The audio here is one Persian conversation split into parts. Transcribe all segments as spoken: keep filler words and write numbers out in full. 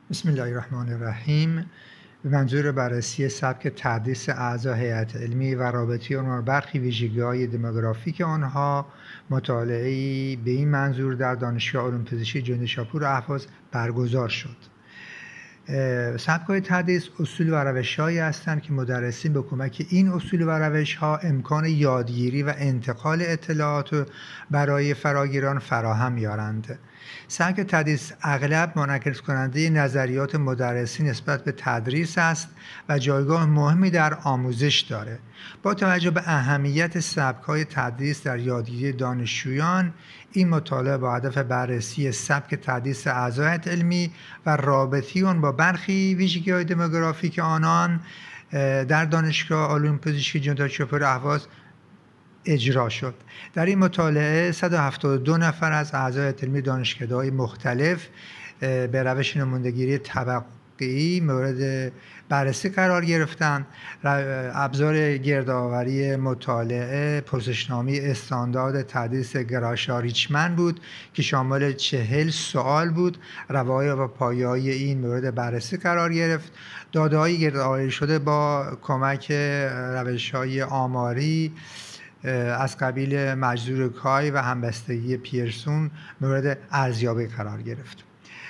بسم الله الرحمن الرحیم. به منظور بررسی سبک تدریس اعضای هیئت علمی و رابطه آنها برخی ویژگی‌های دموگرافیک آنها، مطالعه‌ای به این منظور در دانشگاه علوم پزشکی جنید شاپور اهواز برگزار شد. سبک‌های تدریس اصول و روش‌هایی هستند که مدرسین به کمک این اصول و روش‌ها امکان یادگیری و انتقال اطلاعات برای فراگیران فراهم می‌آورند. سبک تدریس اغلب منعکس کننده نظریات مدرسین نسبت به تدریس است و جایگاه مهمی در آموزش دارد. با توجه به اهمیت سبک‌های تدریس در یادگیری دانشجویان، این مطالعه با هدف بررسی سبک تدریس اعضای هیئت علمی و رابطه آن با برخی ویژگی‌های دموگرافیک آنان در دانشگاه علوم پزشکی جنید شاپور اهواز اجرا شد. در این مطالعه صد و هفتاد و دو نفر از اعضای هیئت علمی دانشکده‌های مختلف به روش نمودارگیری طبقه‌ای مورد بررسی قرار گرفتند. ابزار گردآوری مطالعه پرسشنامه استاندارد تدریس گراشا ریچمن بود که شامل چهل سوال بود. روایای و پایه‌های این مورد بررسی قرار گرفت. داده‌های گردآوری شده با کمک روش‌های آماری از قبیل مجذور کای و همبستگی پیرسون مورد ارزیابی قرار گرفت.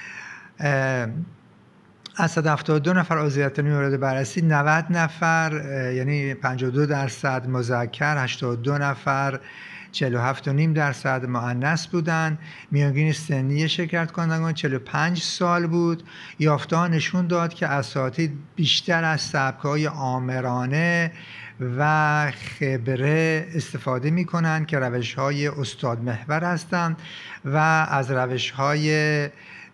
از صد و هفتاد و دو نفر عضو هیئت علمی مورد بررسی، نود نفر یعنی پنجاه و دو درصد مذکر، هشتاد و دو نفر چهل و هفت و نیم درصد مؤنث بودند. میانگین سنی شرکت کنندگان چهل و پنج سال بود. یافته‌ها نشون داد که اساتید بیشتر از سبک‌های آمرانه و خبره استفاده می کنند که روش های استاد محور هستند و از روش های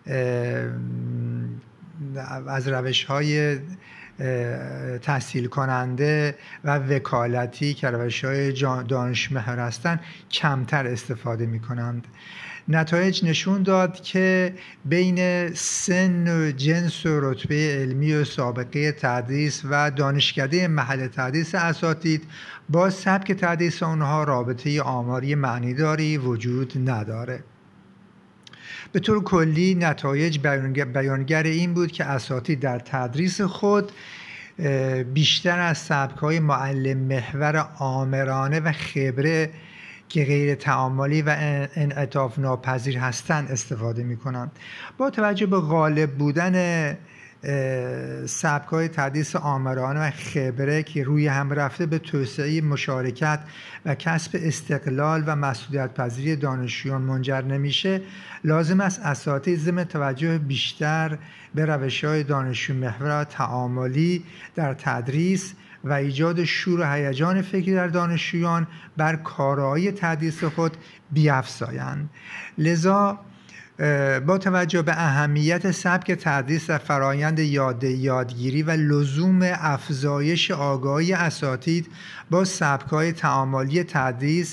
از روش های تحصیل کننده و وکالتی که روش های دانش محور هستند کمتر استفاده می کنند. نتایج نشون داد که بین سن و جنس و رتبه علمی و سابقه تدریس و دانشکده محل تدریس اساتید با سبک تدریس آنها رابطه آماری معنیداری وجود نداره. به طور کلی نتایج بیانگر این بود که اساتید در تدریس خود بیشتر از سبک‌های معلم محور آمرانه و خبره که غیر تعاملی و انعطاف ناپذیر هستند استفاده می کنند. با توجه به غالب بودن سبک‌های تدریس آمرانه و خبره که روی هم رفته به توسعه مشارکت و کسب استقلال و مسئولیت پذیری دانشجویان منجر نمیشه، لازم است اساتید ضمن توجه بیشتر به روش‌های دانشجو محور و تعاملی در تدریس و ایجاد شور و هیجان فکری در دانشجویان بر کارایی تدریس خود بیفزایند. لذا با توجه به اهمیت سبک تدریس در فرایند یاد یادگیری و لزوم افزایش آگاهی اساتید با سبک‌های تعاملی تدریس،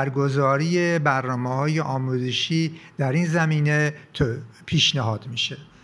برگزاری برنامه‌های آموزشی در این زمینه پیشنهاد میشه.